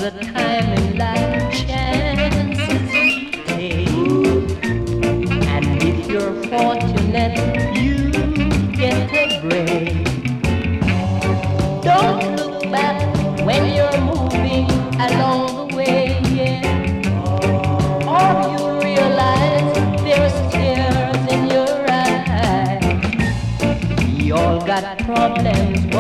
the time in life chances take. And if you're fortunate, you get a break. Don't look back when you're moving along the way, yeah. Or you realize there's tears in your eyes. We all got problems